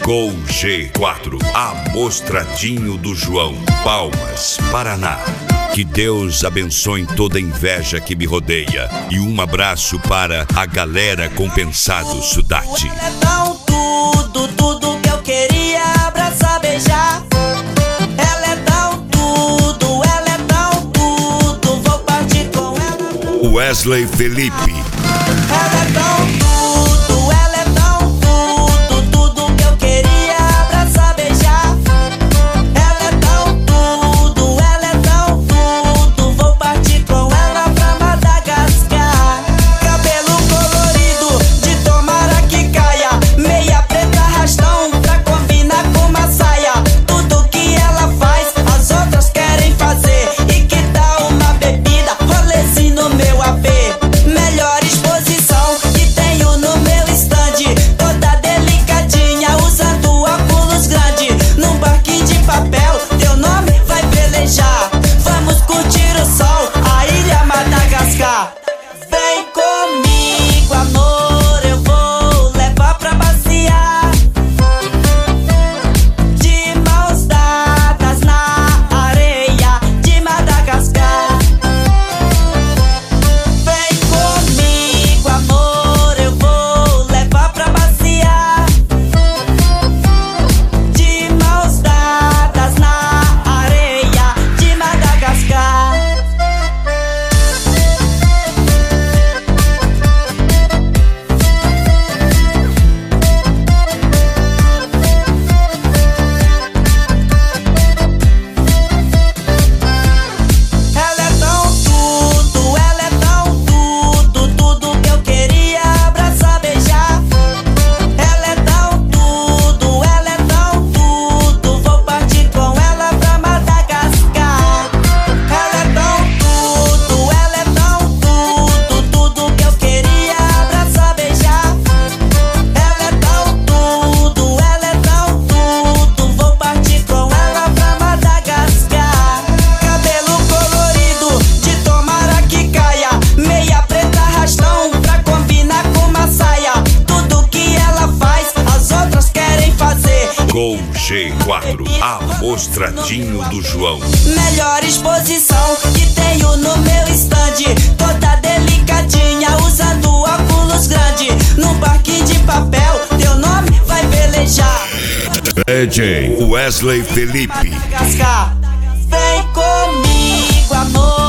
Gol G4, Amostradinho do João, Palmas, Paraná. Que Deus abençoe toda a inveja que me rodeia. E um abraço para a galera Compensado Sudate. Ela é tão tudo que eu queria abraçar, beijar. Ela é tão tudo, vou partir com ela. Wesley Felipe. Ela é tão tudo que eu queria abraçar, beijar. Ela é tão tudo, vou partir com ela pra Madagascar. Cabelo colorido, de tomara que caia, meia preta arrastão pra combinar com uma saia. Tudo que ela faz, as outras querem fazer. E que tal uma bebida, rolezinho no meu AP? Melhor exposição que tenho no meu stand, toda delicadinha, usando óculos grande. Num barquinho de papel, teu nome vai velejar. Vamos curtir o sol, a ilha Madagascar. Vem comigo, amor, eu vou levar pra passear. De mãos dadas na areia de Madagascar. Vem comigo, amor, eu vou levar pra passear. De mãos dadas na areia de Madagascar. Ela é tão tudo que eu queria abraçar, beijar. Ela é tão tudo, vou partir com ela pra Madagascar. Ela é tão tudo que eu queria abraçar, beijar. Ela é tão tudo, vou partir com ela pra Madagascar. Cabelo colorido, de tomara que caia, meia preta arrastão pra combinar com uma saia. Tudo que ela faz, as outras querem fazer. Gol G4, Amostradinho do João. Melhor exposição que tenho no meu stand, toda delicadinha, usando óculos grande. Num barquinho de papel, teu nome vai velejar. DJ Wesley Felipe. Madagascar. Vem comigo, amor.